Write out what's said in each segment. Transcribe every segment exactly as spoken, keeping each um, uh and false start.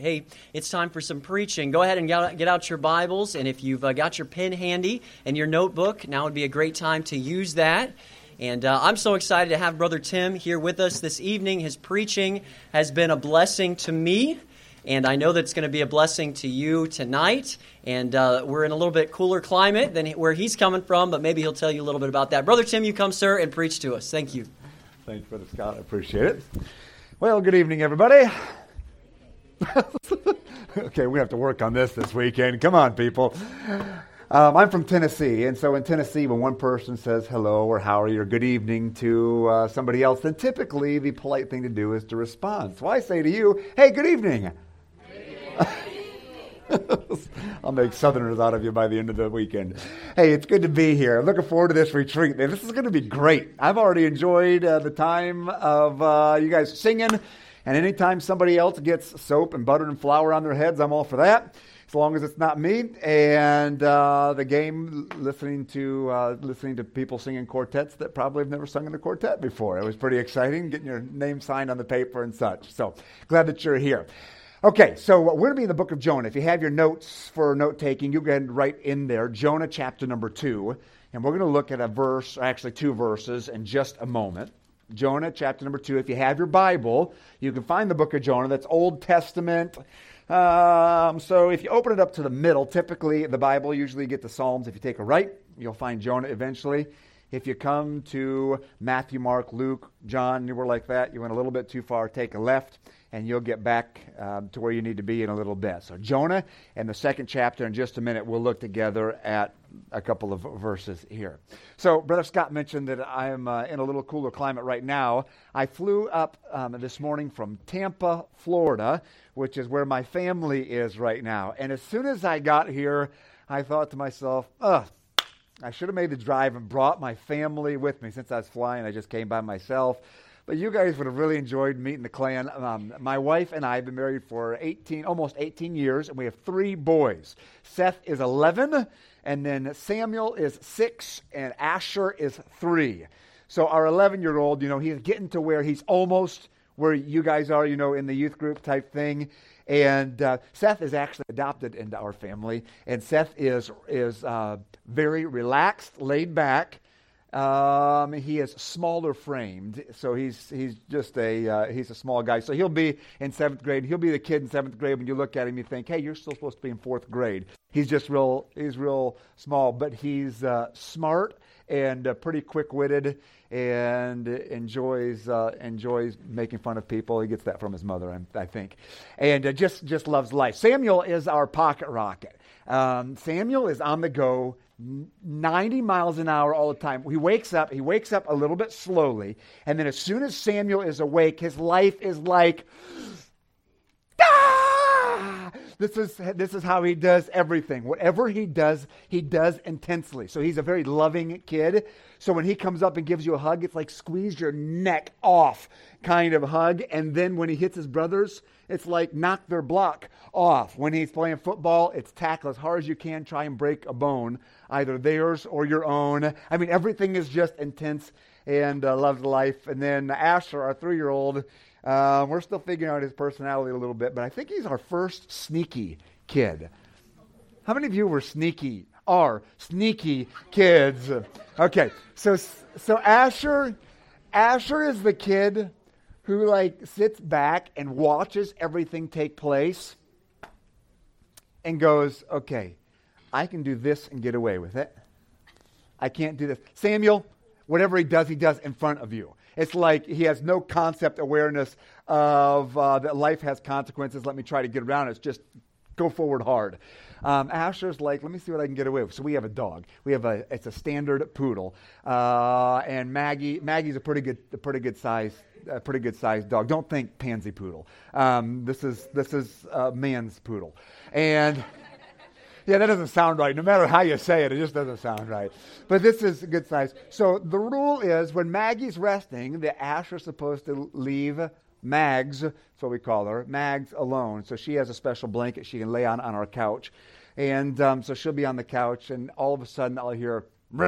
Hey, it's time for some preaching. Go ahead and get out your Bibles, and if you've uh, got your pen handy and your notebook, now would be a great time to use that. And uh, I'm so excited to have Brother Tim here with us this evening. His preaching has been a blessing to me, and I know that it's going to be a blessing to you tonight. And uh, we're in a little bit cooler climate than where he's coming from, but maybe he'll tell you a little bit about that. Brother Tim, you come, sir, and preach to us. Thank you. Thanks, Brother Scott. I appreciate it. Well, good evening, everybody. Okay, we have to work on this this weekend. Come on, people. Um, I'm from Tennessee, and so in Tennessee, when one person says hello or how are you or good evening to uh, somebody else, then typically the polite thing to do is to respond. So I say to you, hey, good evening. I'll make Southerners out of you by the end of the weekend. Hey, it's good to be here. I'm looking forward to this retreat. Man, this is going to be great. I've already enjoyed uh, the time of uh, you guys singing. And anytime somebody else gets soap and butter and flour on their heads, I'm all for that, as long as it's not me. And uh, the game, listening to uh, listening to people singing quartets that probably have never sung in a quartet before. It was pretty exciting, getting your name signed on the paper and such. So glad that you're here. Okay, so we're going to be in the book of Jonah. If you have your notes for note-taking, you go ahead and write in there, Jonah chapter number two. And we're going to look at a verse, or actually two verses, in just a moment. Jonah chapter number two. If you have your Bible, you can find the book of Jonah. That's Old Testament. Um, so if you open it up to the middle, typically the Bible, usually you get the Psalms. If you take a right, you'll find Jonah eventually. If you come to Matthew, Mark, Luke, John, anywhere like that, you went a little bit too far, take a left, and you'll get back uh, to where you need to be in a little bit. So Jonah and the second chapter, in just a minute, we'll look together at a couple of verses here. So Brother Scott mentioned that I am uh, in a little cooler climate right now. I flew up um, this morning from Tampa, Florida, which is where my family is right now. And as soon as I got here, I thought to myself, ugh, I should have made the drive and brought my family with me. Since I was flying, I just came by myself. But you guys would have really enjoyed meeting the clan. Um, my wife and I have been married for eighteen, almost eighteen years, and we have three boys. Seth is eleven, and then Samuel is six, and Asher is three. So our eleven-year-old, you know, he's getting to where he's almost where you guys are, you know, in the youth group type thing. And uh, Seth is actually adopted into our family, and Seth is is uh, very relaxed, laid back. Um, he is smaller framed, so he's he's just a uh, he's a small guy. So he'll be in seventh grade. He'll be the kid in seventh grade. When you look at him, you think, "Hey, you're still supposed to be in fourth grade." He's just real. He's real small, but he's uh, smart and uh, pretty quick-witted, and enjoys uh, enjoys making fun of people. He gets that from his mother, I, I think, and uh, just just loves life. Samuel is our pocket rocket. Um, Samuel is on the go, ninety miles an hour all the time. He wakes up. He wakes up a little bit slowly, and then as soon as Samuel is awake, his life is like, ah! This is this is how he does everything. Whatever he does, he does intensely. So he's a very loving kid. So when he comes up and gives you a hug, it's like squeeze your neck off kind of hug. And then when he hits his brothers, it's like knock their block off. When he's playing football, it's tackle as hard as you can, try and break a bone, either theirs or your own. I mean, everything is just intense and uh, loves life. And then Asher, our three-year-old, uh, we're still figuring out his personality a little bit, but I think he's our first sneaky kid. How many of you were sneaky? Are sneaky kids? Okay, so so Asher, Asher is the kid who like sits back and watches everything take place and goes, okay, I can do this and get away with it. I can't do this. Samuel, whatever he does, he does in front of you. It's like he has no concept awareness of uh, that life has consequences. Let me try to get around it. It's just go forward hard. Um, Asher's like, let me see what I can get away with. So we have a dog. We have a, it's a standard poodle. Uh, and Maggie, Maggie's a pretty good, a pretty good size, a pretty good sized dog. Don't think pansy poodle. Um, this is, this is a man's poodle. And yeah, that doesn't sound right. No matter how you say it, it just doesn't sound right. But this is a good size. So the rule is when Maggie's resting, the Asher's supposed to leave Mags, that's what we call her, Mags alone. So she has a special blanket she can lay on on our couch. And um, so she'll be on the couch, and all of a sudden I'll hear,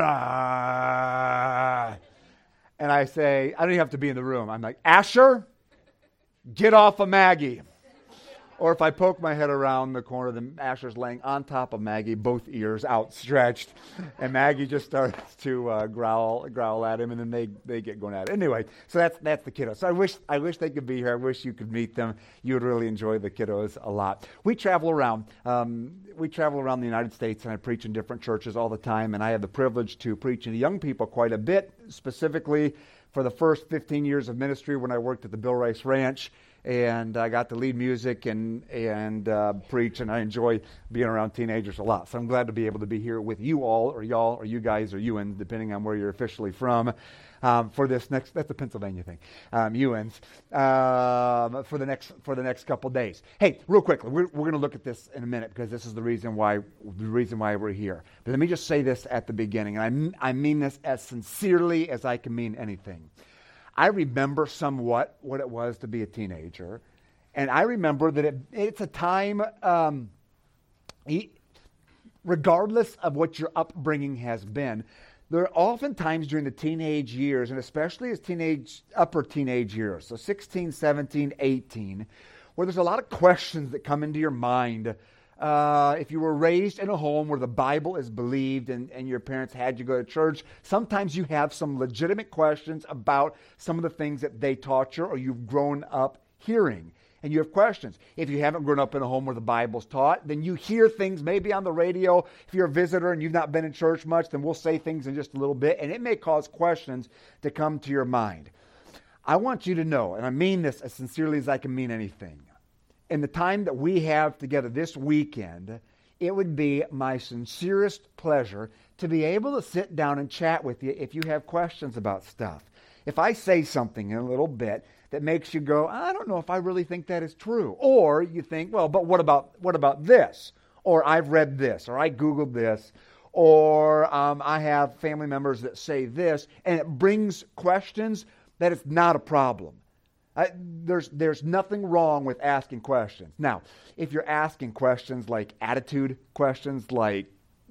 Rah! And I say, I don't even have to be in the room. I'm like, Asher, get off of Maggie. Or if I poke my head around the corner, then Asher's laying on top of Maggie, both ears outstretched, and Maggie just starts to uh, growl growl at him, and then they, they get going at it. Anyway, so that's that's the kiddos. So I wish I wish they could be here. I wish you could meet them. You would really enjoy the kiddos a lot. We travel around. Um, we travel around the United States, and I preach in different churches all the time, and I have the privilege to preach to young people quite a bit, specifically for the first fifteen years of ministry when I worked at the Bill Rice Ranch. And I got to lead music and and uh, preach, and I enjoy being around teenagers a lot. So I'm glad to be able to be here with you all, or y'all, or you guys, or you and depending on where you're officially from, um, for this next. That's a Pennsylvania thing, um, U Ns uh, for the next for the next couple days. Hey, real quickly, we're we're going to look at this in a minute because this is the reason why the reason why we're here. But let me just say this at the beginning, and I I mean this as sincerely as I can mean anything. I remember somewhat what it was to be a teenager, and I remember that it, it's a time, um, regardless of what your upbringing has been, there are often times during the teenage years, and especially as teenage, upper teenage years, so sixteen, seventeen, eighteen, where there's a lot of questions that come into your mind. Uh, if you were raised in a home where the Bible is believed and, and your parents had you go to church, sometimes you have some legitimate questions about some of the things that they taught you or you've grown up hearing. And you have questions. If you haven't grown up in a home where the Bible's taught, then you hear things maybe on the radio. If you're a visitor and you've not been in church much, then we'll say things in just a little bit, and it may cause questions to come to your mind. I want you to know, and I mean this as sincerely as I can mean anything, in the time that we have together this weekend, it would be my sincerest pleasure to be able to sit down and chat with you if you have questions about stuff. If I say something in a little bit that makes you go, I don't know if I really think that is true. Or you think, well, but what about what about this? Or I've read this, or I Googled this, or um, I have family members that say this, and it brings questions, that it's not a problem. I, there's there's nothing wrong with asking questions. Now, if you're asking questions like attitude questions, like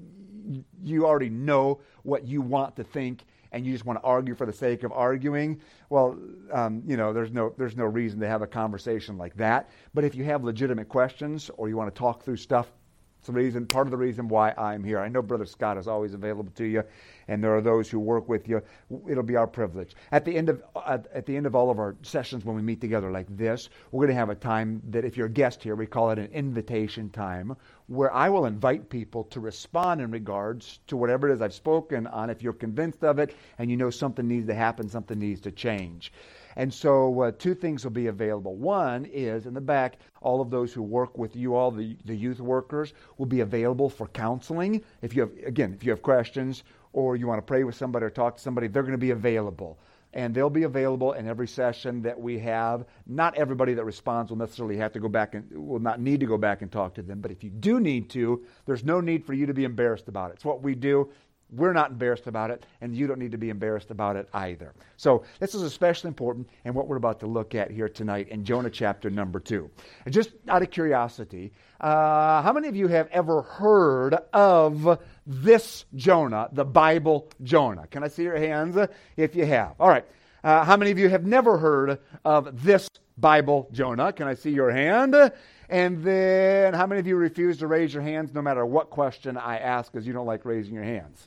you already know what you want to think and you just want to argue for the sake of arguing, well, um, you know, there's no there's no reason to have a conversation like that. But if you have legitimate questions or you want to talk through stuff, it's the reason, part of the reason why I'm here. I know Brother Scott is always available to you, and there are those who work with you. It'll be our privilege. At the end of uh, at the end of all of our sessions when we meet together like this, we're going to have a time that if you're a guest here, we call it an invitation time, where I will invite people to respond in regards to whatever it is I've spoken on. If you're convinced of it and you know something needs to happen, something needs to change. And so uh, two things will be available. One is, in the back, all of those who work with you all, the, the youth workers, will be available for counseling. If you have, again, if you have questions or you want to pray with somebody or talk to somebody, they're going to be available. And they'll be available in every session that we have. Not everybody that responds will necessarily have to go back and will not need to go back and talk to them. But if you do need to, there's no need for you to be embarrassed about it. It's what we do. We're not embarrassed about it, and you don't need to be embarrassed about it either. So this is especially important in what we're about to look at here tonight in Jonah chapter number two. And just out of curiosity, uh, how many of you have ever heard of this Jonah, the Bible Jonah? Can I see your hands if you have? All right. Uh, how many of you have never heard of this Bible Jonah? Can I see your hand? And then how many of you refuse to raise your hands no matter what question I ask because you don't like raising your hands?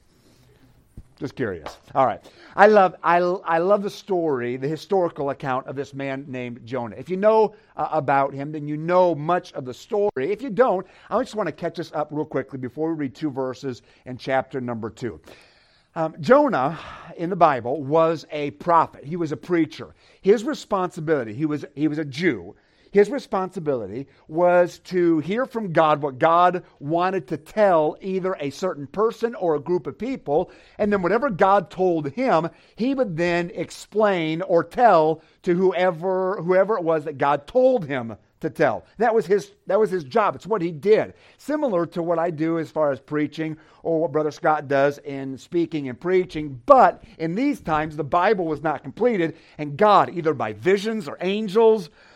Just curious. All right. I love I, I love the story, the historical account of this man named Jonah. If you know uh, about him, then you know much of the story. If you don't, I just want to catch us up real quickly before we read two verses in chapter number two. Um, Jonah, in the Bible, was a prophet. He was a preacher. His responsibility, he was he was a Jew. His responsibility was to hear from God what God wanted to tell either a certain person or a group of people, and then whatever God told him, he would then explain or tell to whoever whoever it was that God told him to tell. That was his that was his job. It's what he did. Similar to what I do as far as preaching or what Brother Scott does in speaking and preaching, but in these times the Bible was not completed, and God, either by visions or angels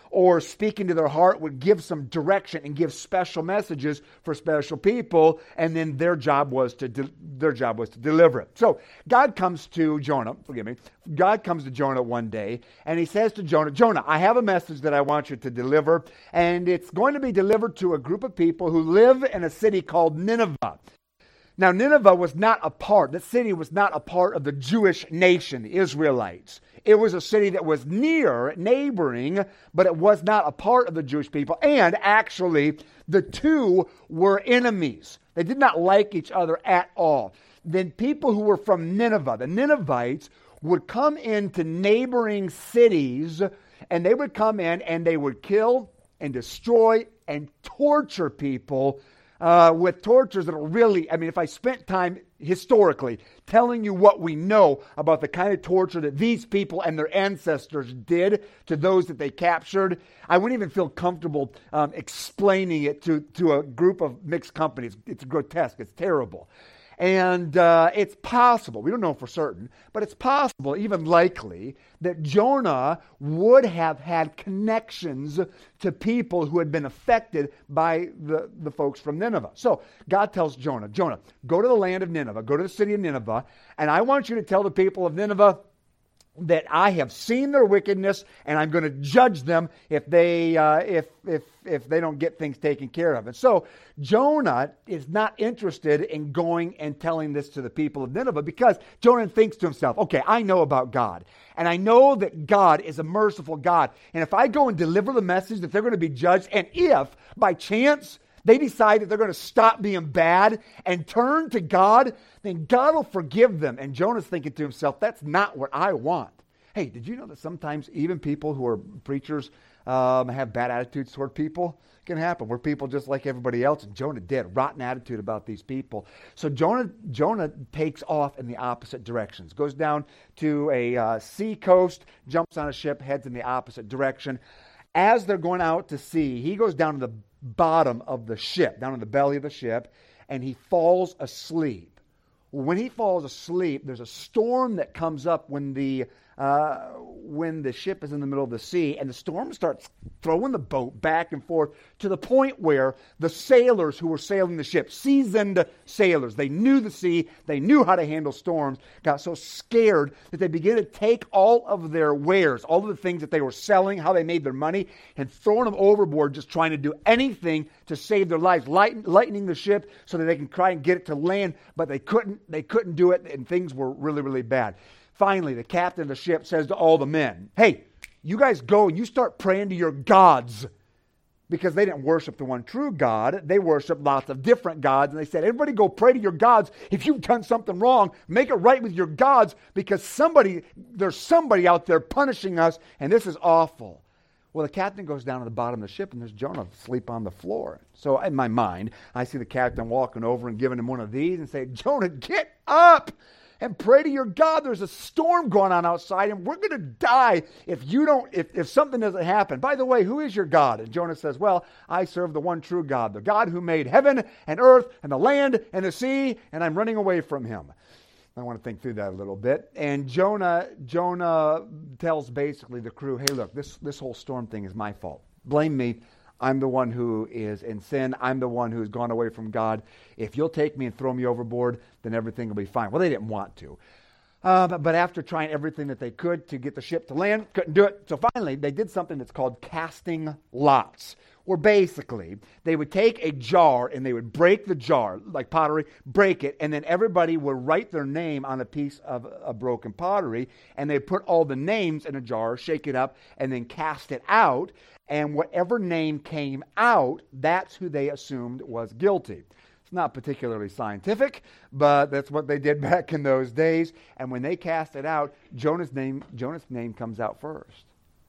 or speaking to their heart would give some direction and give special messages for special people, and then their job was to de- their job was to deliver it. So God comes to Jonah, forgive me, God comes to Jonah one day, and he says to Jonah, Jonah, I have a message that I want you to deliver, and it's going to be delivered to a group of people who live in a city called Nineveh. Now, Nineveh was not a part, the city was not a part of the Jewish nation, the Israelites. It was a city that was near, neighboring, but it was not a part of the Jewish people. And actually, the two were enemies. They did not like each other at all. Then people who were from Nineveh, the Ninevites, would come into neighboring cities, and they would come in and they would kill and destroy and torture people Uh, with tortures that are really, I mean, if I spent time historically telling you what we know about the kind of torture that these people and their ancestors did to those that they captured, I wouldn't even feel comfortable um, explaining it to, to a group of mixed companies. It's grotesque. It's terrible. And uh, it's possible, we don't know for certain, but it's possible, even likely, that Jonah would have had connections to people who had been affected by the, the folks from Nineveh. So God tells Jonah, Jonah, go to the land of Nineveh, go to the city of Nineveh, and I want you to tell the people of Nineveh that I have seen their wickedness, and I'm going to judge them if they uh, if if if they don't get things taken care of. And so Jonah is not interested in going and telling this to the people of Nineveh, because Jonah thinks to himself, okay, I know about God, and I know that God is a merciful God, and if I go and deliver the message that they're going to be judged, and if by chance they decide that they're going to stop being bad and turn to God, then God will forgive them. And Jonah's thinking to himself, that's not what I want. Hey, did you know that sometimes even people who are preachers um, have bad attitudes toward people? It can happen. We're people just like everybody else. And Jonah did. Rotten attitude about these people. So Jonah Jonah takes off in the opposite directions. Goes down to a uh, sea coast, jumps on a ship, heads in the opposite direction. As they're going out to sea, he goes down to the bottom of the ship, down in the belly of the ship, and he falls asleep. When he falls asleep, there's a storm that comes up when the uh, when the ship is in the middle of the sea, and the storm starts throwing the boat back and forth to the point where the sailors who were sailing the ship, seasoned sailors, they knew the sea, they knew how to handle storms, got so scared that they began to take all of their wares, all of the things that they were selling, how they made their money, and throwing them overboard, just trying to do anything to save their lives, lighten, lightening the ship so that they can try and get it to land, but they couldn't, they couldn't do it, and things were really, really bad. Finally, the captain of the ship says to all the men, hey, you guys go and you start praying to your gods. Because they didn't worship the one true God. They worshiped lots of different gods. And they said, everybody go pray to your gods. If you've done something wrong, make it right with your gods, because somebody, there's somebody out there punishing us, and this is awful. Well, the captain goes down to the bottom of the ship, and there's Jonah asleep on the floor. So in my mind, I see the captain walking over and giving him one of these and saying, Jonah, get up and pray to your God. There's a storm going on outside, and we're going to die if you don't, if, if something doesn't happen. By the way, who is your God? And Jonah says, well, I serve the one true God, the God who made heaven and earth and the land and the sea, and I'm running away from him. I want to think through that a little bit. And Jonah, Jonah tells basically the crew, hey, look, this, this whole storm thing is my fault. Blame me. I'm the one who is in sin. I'm the one who's gone away from God. If you'll take me and throw me overboard, then everything will be fine. Well, they didn't want to. Uh, but, but after trying everything that they could to get the ship to land, couldn't do it. So finally, they did something that's called casting lots. Where basically, they would take a jar and they would break the jar, like pottery, break it, and then everybody would write their name on a piece of a broken pottery, and they put all the names in a jar, shake it up, and then cast it out. And whatever name came out, that's who they assumed was guilty. It's not particularly scientific, but that's what they did back in those days. And when they cast it out, Jonah's name, Jonah's name comes out first.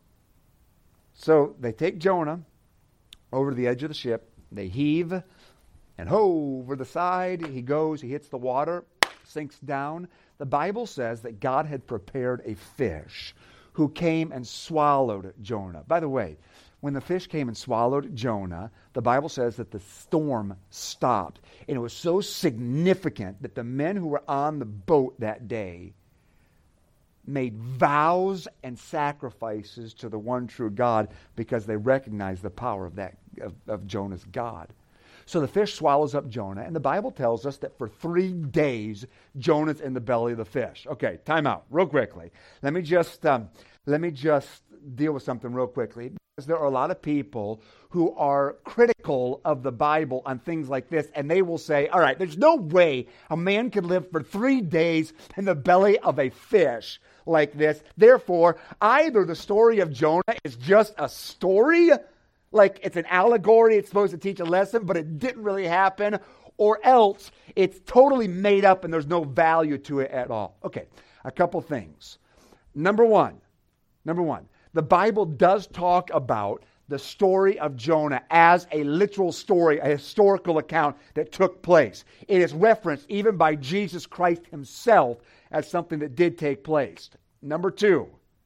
So they take Jonah over to the edge of the ship. They heave, and ho, over the side he goes. He hits the water, sinks down. The Bible says that God had prepared a fish who came and swallowed Jonah. By the way, when the fish came and swallowed Jonah, the Bible says that the storm stopped. And it was so significant that the men who were on the boat that day made vows and sacrifices to the one true God because they recognized the power of that of, of Jonah's God. So the fish swallows up Jonah, and the Bible tells us that for three days Jonah's in the belly of the fish. Okay, time out, real quickly. Let me just um, let me just deal with something real quickly, because there are a lot of people who are critical of the Bible on things like this, and they will say, all right, there's no way a man could live for three days in the belly of a fish like this. Therefore, either the story of Jonah is just a story, like it's an allegory, it's supposed to teach a lesson, but it didn't really happen, or else it's totally made up and there's no value to it at all. Okay, a couple things. Number one, number one, the Bible does talk about the story of Jonah as a literal story, a historical account that took place. It is referenced even by Jesus Christ himself as something that did take place. Number two,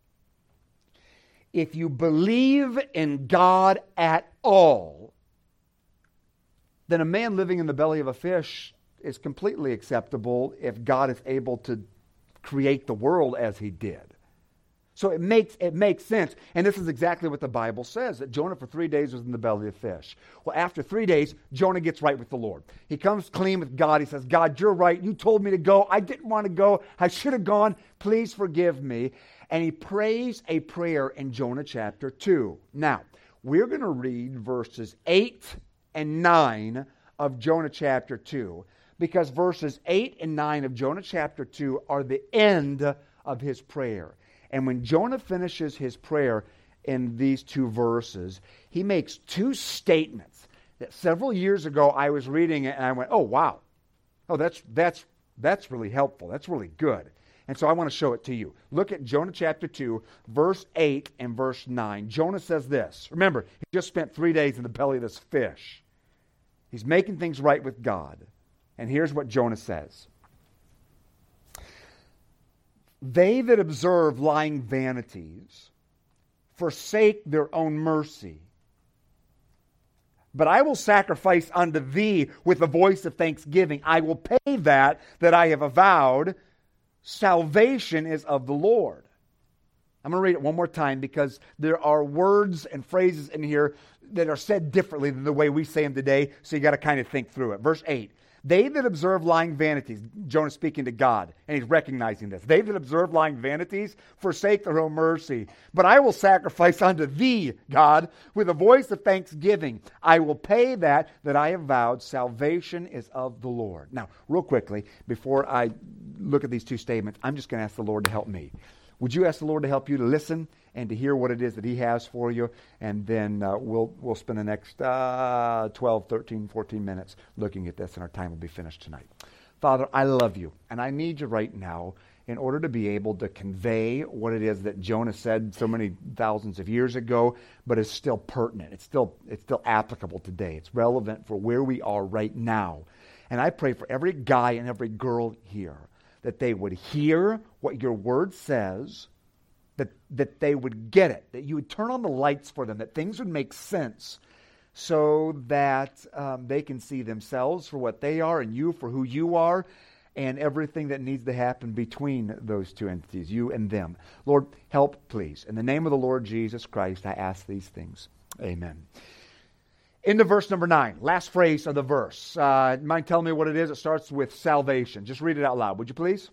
if you believe in God at all, then a man living in the belly of a fish is completely acceptable if God is able to create the world as he did. So it makes it makes sense. And this is exactly what the Bible says, that Jonah for three days was in the belly of the fish. Well, after three days, Jonah gets right with the Lord. He comes clean with God. He says, God, you're right. You told me to go. I didn't want to go. I should have gone. Please forgive me. And he prays a prayer in Jonah chapter two. Now, we're going to read verses eight and nine of Jonah chapter two, because verses eight and nine of Jonah chapter two are the end of his prayer. And when Jonah finishes his prayer in these two verses, he makes two statements that several years ago I was reading it and I went, oh, wow. Oh, that's that's that's really helpful. That's really good. And so I want to show it to you. Look at Jonah chapter two, verse eight and verse nine. Jonah says this. Remember, he just spent three days in the belly of this fish. He's making things right with God. And here's what Jonah says. They that observe lying vanities forsake their own mercy. But I will sacrifice unto thee with a voice of thanksgiving. I will pay that that I have avowed. Salvation is of the Lord. I'm going to read it one more time because there are words and phrases in here that are said differently than the way we say them today, so you got to kind of think through it. Verse eight. They that observe lying vanities, Jonah speaking to God, and he's recognizing this. They that observe lying vanities forsake their own mercy. But I will sacrifice unto thee, God, with a voice of thanksgiving. I will pay that that I have vowed. Salvation is of the Lord. Now, real quickly, before I look at these two statements, I'm just going to ask the Lord to help me. Would you ask the Lord to help you to listen and to hear what it is that he has for you? And then uh, we'll we'll spend the next uh, twelve, thirteen, fourteen minutes looking at this, and our time will be finished tonight. Father, I love you, and I need you right now in order to be able to convey what it is that Jonah said so many thousands of years ago, but is still pertinent. It's still it's still applicable today. It's relevant for where we are right now. And I pray for every guy and every girl here that they would hear what your word says, that, that they would get it, that you would turn on the lights for them, that things would make sense so that um, they can see themselves for what they are and you for who you are, and everything that needs to happen between those two entities, you and them. Lord, help, please. In the name of the Lord Jesus Christ, I ask these things. Amen. Into verse number nine, last phrase of the verse. Uh, mind telling me what it is? It starts with salvation. Just read it out loud, would you please?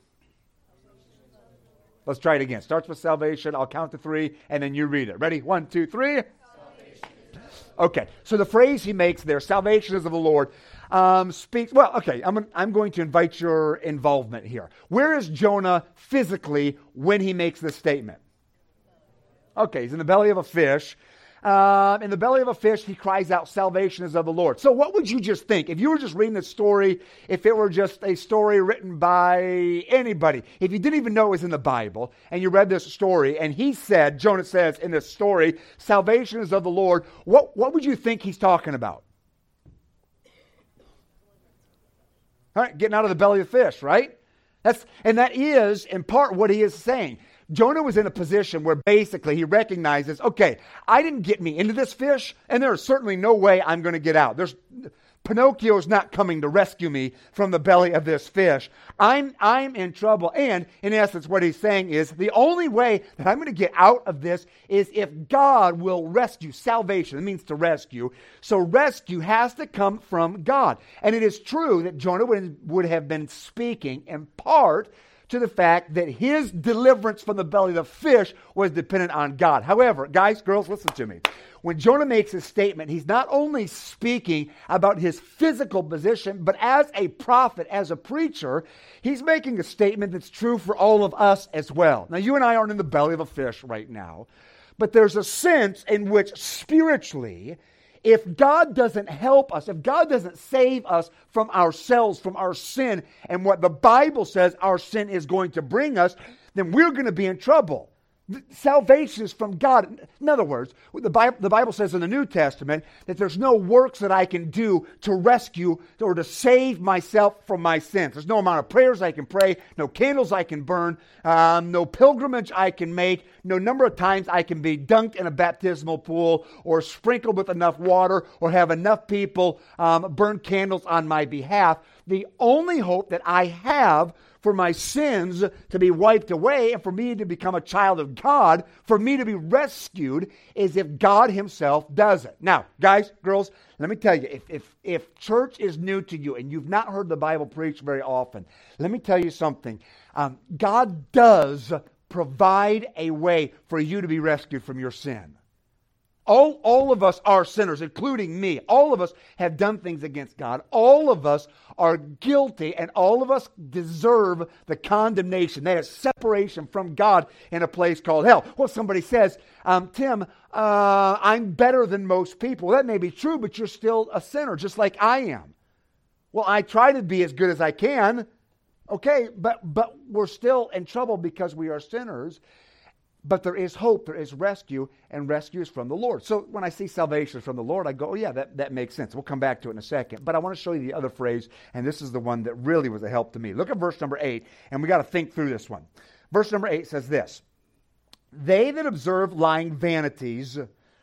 Let's try it again. Starts with salvation. I'll count to three, and then you read it. Ready? One, two, three. Salvation. Okay, so the phrase he makes there, salvation is of the Lord, um, speaks, well, okay, I'm, I'm going to invite your involvement here. Where is Jonah physically when he makes this statement? Okay, he's in the belly of a fish. Uh, in the belly of a fish, he cries out, salvation is of the Lord. So what would you just think? If you were just reading this story, if it were just a story written by anybody, if you didn't even know it was in the Bible, and you read this story, and he said, Jonah says in this story, salvation is of the Lord, what, what would you think he's talking about? All right, getting out of the belly of the fish, right? That's and that is, in part, what he is saying. Jonah was in a position where basically he recognizes, okay, I didn't get me into this fish, and there is certainly no way I'm going to get out. There's, Pinocchio's not coming to rescue me from the belly of this fish. I'm, I'm in trouble. And in essence, what he's saying is the only way that I'm going to get out of this is if God will rescue. Salvation, it means to rescue. So rescue has to come from God. And it is true that Jonah would, would have been speaking in part to the fact that his deliverance from the belly of the fish was dependent on God. However, guys, girls, listen to me. When Jonah makes his statement, he's not only speaking about his physical position, but as a prophet, as a preacher, he's making a statement that's true for all of us as well. Now, you and I aren't in the belly of a fish right now, but there's a sense in which spiritually, if God doesn't help us, if God doesn't save us from ourselves, from our sin, and what the Bible says our sin is going to bring us, then we're going to be in trouble. Salvation is from God. In other words, the Bible, the Bible says in the New Testament that there's no works that I can do to rescue or to save myself from my sins. There's no amount of prayers I can pray, no candles I can burn, um, no pilgrimage I can make, no number of times I can be dunked in a baptismal pool or sprinkled with enough water or have enough people um, burn candles on my behalf. The only hope that I have for my sins to be wiped away and for me to become a child of God, for me to be rescued, is if God himself does it. Now, guys, girls, let me tell you, if, if, if church is new to you and you've not heard the Bible preached very often, let me tell you something. Um, God does provide a way for you to be rescued from your sin. All, all of us are sinners, including me. All of us have done things against God. All of us are guilty, and all of us deserve the condemnation. That is separation from God in a place called hell. Well, somebody says, um, Tim, uh, I'm better than most people. Well, that may be true, but you're still a sinner, just like I am. Well, I try to be as good as I can. Okay, but but we're still in trouble because we are sinners. But there is hope, there is rescue, and rescue is from the Lord. So when I see salvation from the Lord, I go, oh yeah, that, that makes sense. We'll come back to it in a second. But I want to show you the other phrase, and this is the one that really was a help to me. Look at verse number eight, and we got to think through this one. Verse number eight says this: they that observe lying vanities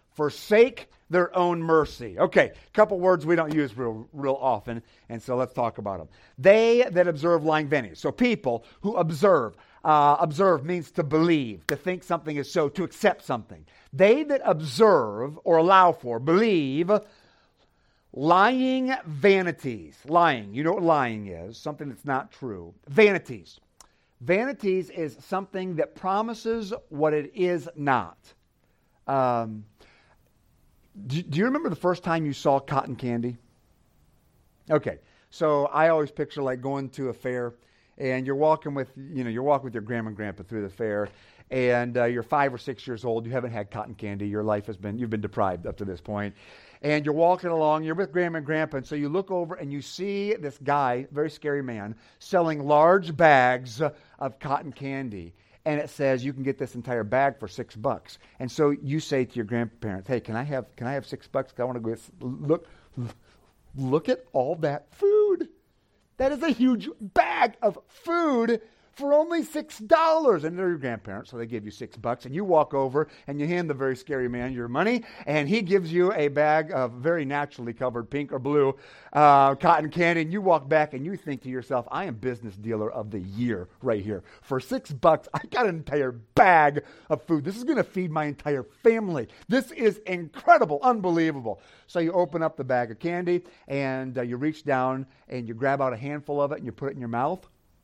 forsake their own mercy. Okay, a couple words we don't use real, real often, and so let's talk about them. They that observe lying vanities. So people who observe. Uh, observe means to believe, to think something is so, to accept something. They that observe or allow for, believe, lying vanities. Lying, you know what lying is, something that's not true. Vanities. Vanities is something that promises what it is not. Um, do, do you remember the first time you saw cotton candy? Okay, so I always picture like going to a fair. And you're walking with, you know, you're walking with your grandma and grandpa through the fair, and uh, you're five or six years old. You haven't had cotton candy. Your life has been, you've been deprived up to this point. And you're walking along. You're with grandma and grandpa, and so you look over and you see this guy, very scary man, selling large bags of cotton candy. And it says you can get this entire bag for six bucks. And so you say to your grandparents, "Hey, can I have, can I have six bucks? Because I want to go look, look at all that food." That is a huge bag of food for only six dollars. And they're your grandparents, so they give you six bucks. And you walk over and you hand the very scary man your money. And he gives you a bag of very naturally covered pink or blue uh, cotton candy. And you walk back and you think to yourself, I am business dealer of the year right here. For six bucks, I got an entire bag of food. This is going to feed my entire family. This is incredible, unbelievable. So you open up the bag of candy and uh, you reach down and you grab out a handful of it and you put it in your mouth.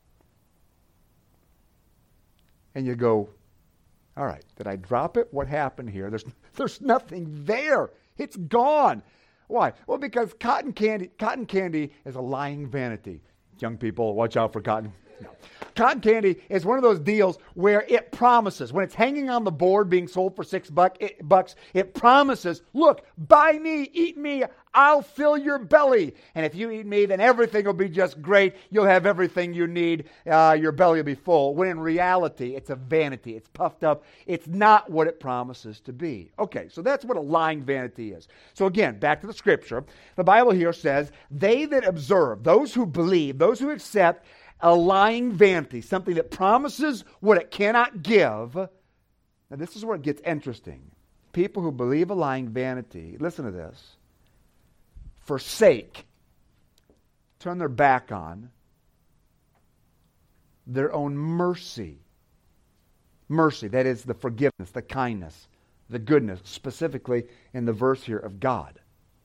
And you go, all right, did I drop it? What happened here? There's there's nothing there. It's gone. Why? Well, because cotton candy, cotton candy is a lying vanity. Young people, watch out for cotton. No. Cotton candy is one of those deals where it promises, when it's hanging on the board being sold for six buck, it, bucks, it promises, look, buy me, eat me, I'll fill your belly. And if you eat me, then everything will be just great. You'll have everything you need. Uh, your belly will be full. When in reality, it's a vanity. It's puffed up. It's not what it promises to be. Okay, so that's what a lying vanity is. So again, back to the scripture. The Bible here says, they that observe, those who believe, those who accept a lying vanity, something that promises what it cannot give. Now this is where it gets interesting. People who believe a lying vanity, listen to this, forsake turn their back on their own mercy. Mercy, that is the forgiveness, the kindness, the goodness, specifically in the verse here of God.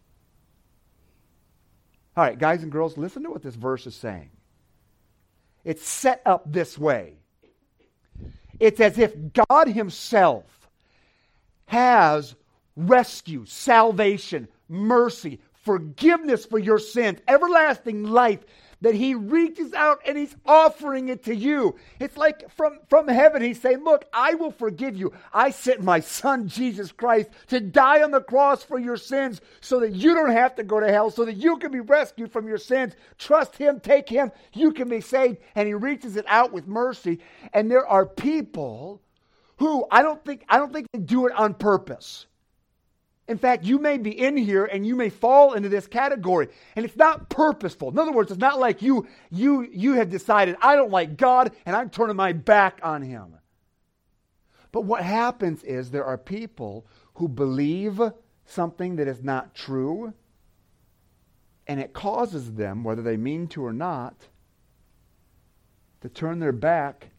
All right, guys and girls, listen to what this verse is saying. It's set up this way. It's as if God Himself has rescue, salvation, mercy, forgiveness for your sins, everlasting life, that He reaches out and He's offering it to you. It's like from, from heaven He's saying, look, I will forgive you. I sent my Son, Jesus Christ, to die on the cross for your sins so that you don't have to go to hell, so that you can be rescued from your sins. Trust Him, take Him, you can be saved. And He reaches it out with mercy. And there are people who, I don't think, I don't think they do it on purpose. In fact, you may be in here and you may fall into this category. And it's not purposeful. In other words, it's not like you, you, you have decided, I don't like God and I'm turning my back on Him. But what happens is there are people who believe something that is not true, and it causes them, whether they mean to or not, to turn their back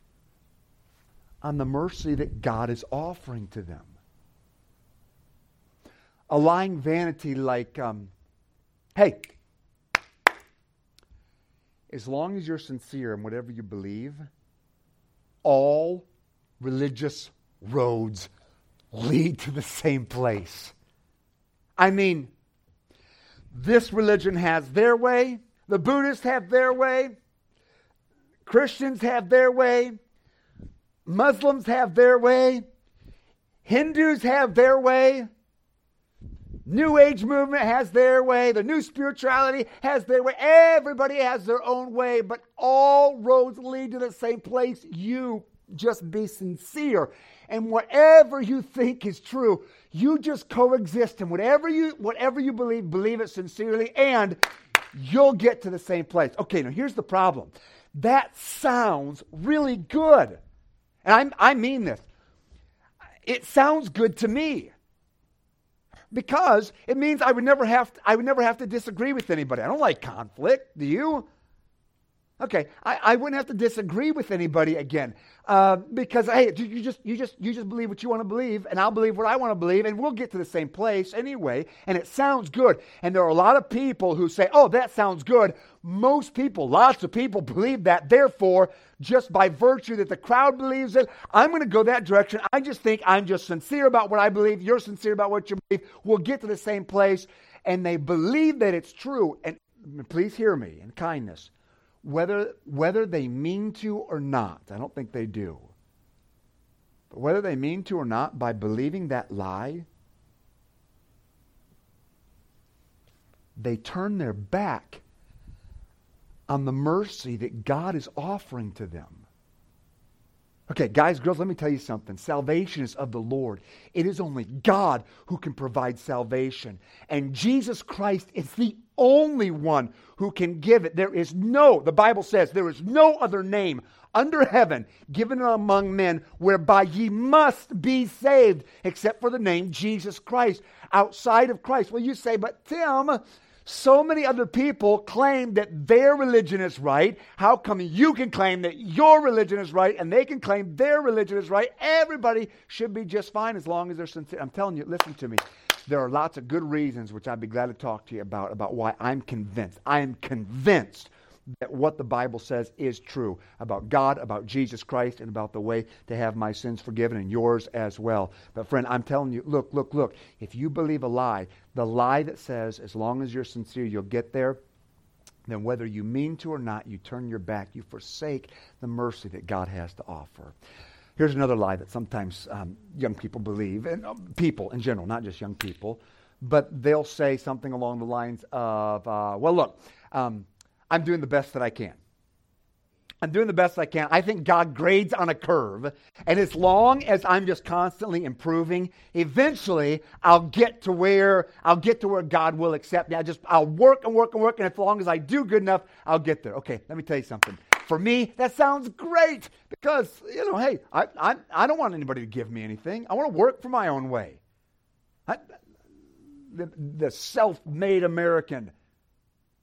on the mercy that God is offering to them. A lying vanity like, um, hey, as long as you're sincere in whatever you believe, all religious roads lead to the same place. I mean, this religion has their way, the Buddhists have their way, Christians have their way, Muslims have their way, Hindus have their way, New Age movement has their way. The new spirituality has their way. Everybody has their own way, but all roads lead to the same place. You just be sincere. And whatever you think is true, you just coexist. And whatever you, whatever you believe, believe it sincerely, and you'll get to the same place. Okay, now here's the problem. That sounds really good. And I, I mean this. It sounds good to me. Because it means I would never have to, I would never have to disagree with anybody. I don't like conflict. Do you? Okay, I, I wouldn't have to disagree with anybody again, uh, because hey, you just you just you just believe what you want to believe, and I'll believe what I want to believe, and we'll get to the same place anyway. And it sounds good. And there are a lot of people who say, "Oh, that sounds good." Most people, lots of people, believe that. Therefore, just by virtue that the crowd believes it, I'm going to go that direction. I just think I'm just sincere about what I believe. You're sincere about what you believe. We'll get to the same place, and they believe that it's true. And please hear me in kindness. Whether, whether they mean to or not, I don't think they do. But whether they mean to or not, by believing that lie, they turn their back on the mercy that God is offering to them. Okay, guys, girls, let me tell you something. Salvation is of the Lord. It is only God who can provide salvation. And Jesus Christ is the only one who can give it. There is no, the Bible says, there is no other name under heaven given among men whereby ye must be saved, except for the name Jesus Christ. Outside of Christ. Well, you say, but Tim, so many other people claim that their religion is right. How come you can claim that your religion is right and they can claim their religion is right? Everybody should be just fine as long as they're sincere. I'm telling you, listen to me. There are lots of good reasons, which I'd be glad to talk to you about, about why I'm convinced. I am convinced that what the Bible says is true about God, about Jesus Christ, and about the way to have my sins forgiven and yours as well. But friend, I'm telling you, look, look, look. If you believe a lie, the lie that says as long as you're sincere, you'll get there, then whether you mean to or not, you turn your back, you forsake the mercy that God has to offer. Here's another lie that sometimes um, young people believe, and uh, people in general, not just young people, but they'll say something along the lines of, uh, well, look, um, I'm doing the best that I can. I'm doing the best I can. I think God grades on a curve, and as long as I'm just constantly improving, eventually I'll get to where I'll get to where God will accept me. I just I'll work and work and work, and as long as I do good enough, I'll get there. Okay, let me tell you something. For me, that sounds great because, you know, hey, I I, I don't want anybody to give me anything. I want to work for my own way. I, the, the self-made American,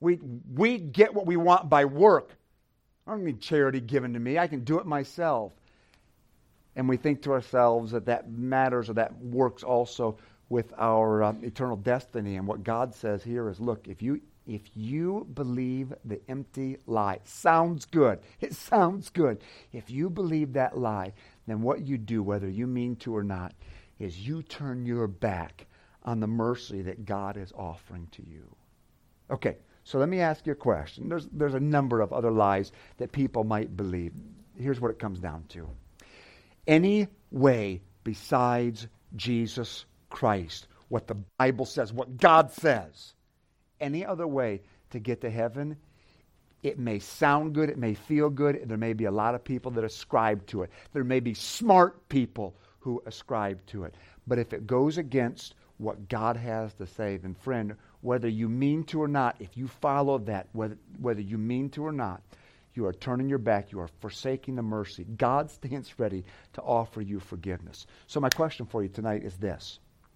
We, we get what we want by work. I don't need charity given to me. I can do it myself. And we think to ourselves that that matters or that works also with our um, eternal destiny. And what God says here is, look, if you if you believe the empty lie, sounds good. It sounds good. If you believe that lie, then what you do, whether you mean to or not, is you turn your back on the mercy that God is offering to you. Okay, so let me ask you a question. There's, there's a number of other lies that people might believe. Here's what it comes down to. Any way besides Jesus Christ, what the Bible says, what God says, any other way to get to heaven, it may sound good, it may feel good, and there may be a lot of people that ascribe to it. There may be smart people who ascribe to it. But if it goes against what God has to say, then friend, whether you mean to or not, if you follow that, whether, whether you mean to or not, you are turning your back, you are forsaking the mercy. God stands ready to offer you forgiveness. So my question for you tonight is this.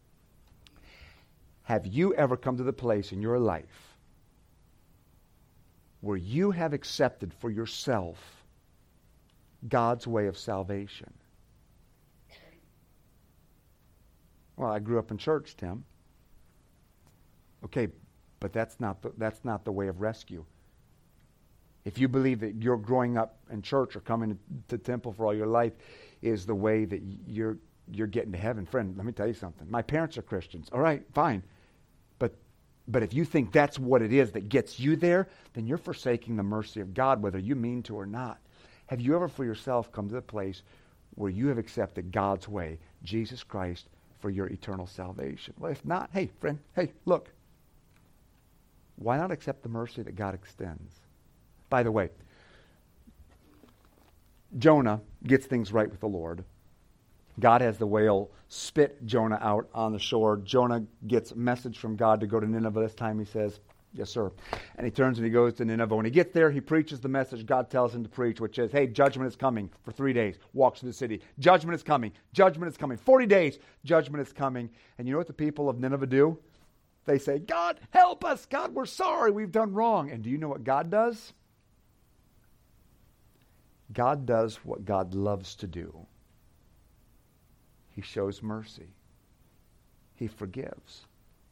Have you ever come to the place in your life where you have accepted for yourself God's way of salvation? Well, I grew up in church, Tim. Okay, but that's not the, that's not the way of rescue. If you believe that you're growing up in church or coming to temple for all your life is the way that you're you're getting to heaven, friend, let me tell you something. My parents are Christians. All right, fine. But but if you think that's what it is that gets you there, then you're forsaking the mercy of God, whether you mean to or not. Have you ever for yourself come to the place where you have accepted God's way, Jesus Christ, for your eternal salvation? Well, if not, hey, friend, hey, look. Why not accept the mercy that God extends? By the way, Jonah gets things right with the Lord. God has the whale spit Jonah out on the shore. Jonah gets a message from God to go to Nineveh. This time he says, yes, sir. And he turns and he goes to Nineveh. When he gets there, he preaches the message God tells him to preach, which is, hey, judgment is coming for three days. Walks through the city. Judgment is coming. Judgment is coming. Forty days, judgment is coming. And you know what the people of Nineveh do? They say, God, help us. God, we're sorry. We've done wrong. And do you know what God does? God does what God loves to do. He shows mercy. He forgives.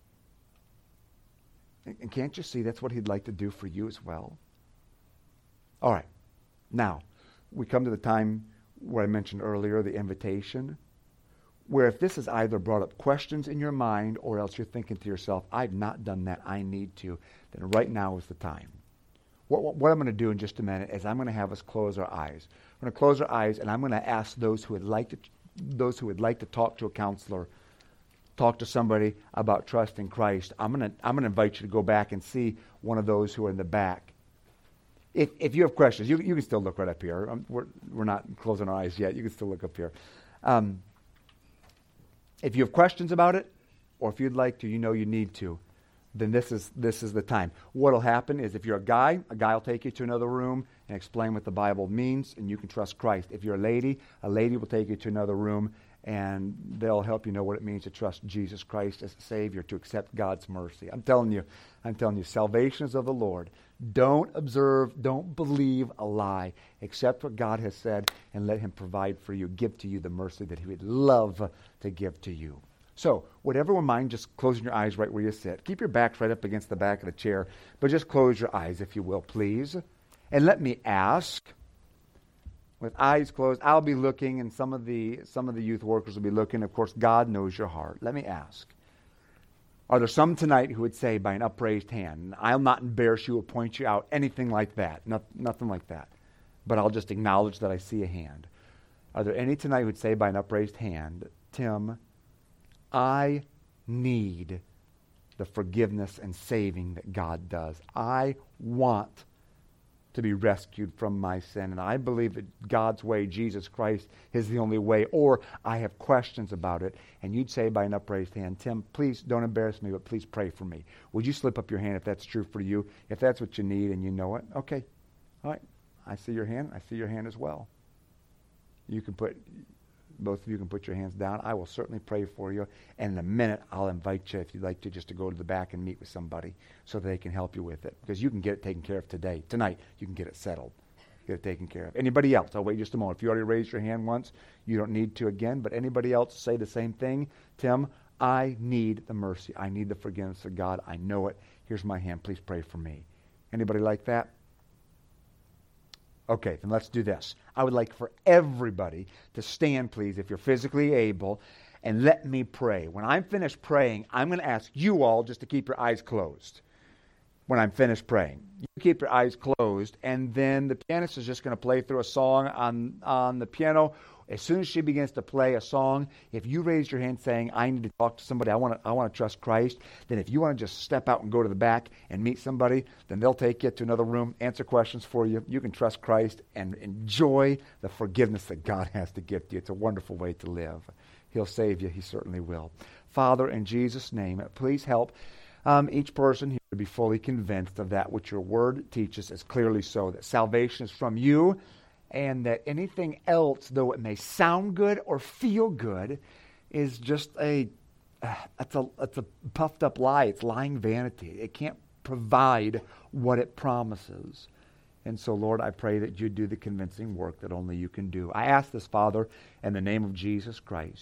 And can't you see that's what he'd like to do for you as well? All right. Now, we come to the time where I mentioned earlier, the invitation, where if this has either brought up questions in your mind or else you're thinking to yourself, I've not done that, I need to, then right now is the time. What, what, what I'm going to do in just a minute is I'm going to have us close our eyes. We're going to close our eyes, and I'm going to ask those who would like to those who would like to talk to a counselor, talk to somebody about trusting Christ. I'm going to I'm going to invite you to go back and see one of those who are in the back. If if you have questions, you you can still look right up here. Um, we're we're not closing our eyes yet. You can still look up here. Um, if you have questions about it, or if you'd like to, you know you need to, then this is this is the time. What'll happen is if you're a guy, a guy will take you to another room and explain what the Bible means, and you can trust Christ. If you're a lady, a lady will take you to another room, and they'll help you know what it means to trust Jesus Christ as a Savior, to accept God's mercy. I'm telling you, I'm telling you, salvation is of the Lord. Don't observe, don't believe a lie. Accept what God has said and let Him provide for you, give to you the mercy that He would love to give to you. So, would everyone mind just closing your eyes right where you sit? Keep your backs right up against the back of the chair, but just close your eyes, if you will, please. And let me ask, with eyes closed, I'll be looking, and some of the some of the youth workers will be looking. Of course, God knows your heart. Let me ask, are there some tonight who would say by an upraised hand, I'll not embarrass you or point you out, anything like that, no, nothing like that, but I'll just acknowledge that I see a hand. Are there any tonight who would say by an upraised hand, Tim, I need the forgiveness and saving that God does. I want to be rescued from my sin, and I believe that God's way, Jesus Christ, is the only way, or I have questions about it, and you'd say by an upraised hand, Tim, please don't embarrass me, but please pray for me. Would you slip up your hand if that's true for you? If that's what you need and you know it, okay. All right. I see your hand. I see your hand as well. You can put both of you can put your hands down. I will certainly pray for you. And in a minute, I'll invite you, if you'd like to, just to go to the back and meet with somebody so they can help you with it. Because you can get it taken care of today. Tonight, you can get it settled. Get it taken care of. Anybody else? I'll wait just a moment. If you already raised your hand once, you don't need to again. But anybody else say the same thing? Tim, I need the mercy. I need the forgiveness of God. I know it. Here's my hand. Please pray for me. Anybody like that? Okay, then let's do this. I would like for everybody to stand, please, if you're physically able, and let me pray. When I'm finished praying, I'm going to ask you all just to keep your eyes closed when I'm finished praying. You keep your eyes closed, and then the pianist is just going to play through a song on, on the piano. As soon as she begins to play a song, if you raise your hand saying, I need to talk to somebody, I want to I want to trust Christ, then if you want to just step out and go to the back and meet somebody, then they'll take you to another room, answer questions for you. You can trust Christ and enjoy the forgiveness that God has to give to you. It's a wonderful way to live. He'll save you. He certainly will. Father, in Jesus' name, please help um, each person here to be fully convinced of that which your word teaches as clearly so, that salvation is from you, and that anything else, though it may sound good or feel good, is just a, uh, it's a, it's a puffed up lie. It's lying vanity. It can't provide what it promises. And so, Lord, I pray that you do the convincing work that only you can do. I ask this, Father, in the name of Jesus Christ.